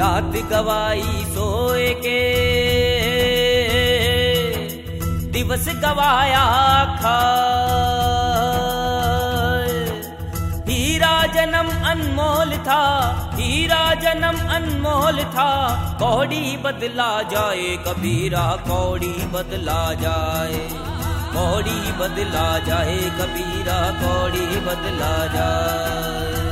रात गवाई सोए के, दिवस गवाया खाए। हीरा जन्म अनमोल था, हीरा जन्म अनमोल था, कौड़ी बदला जाए कबीरा, कौड़ी बदला जाए, कौड़ी बदला जाए कबीरा, कौड़ी बदला जाए।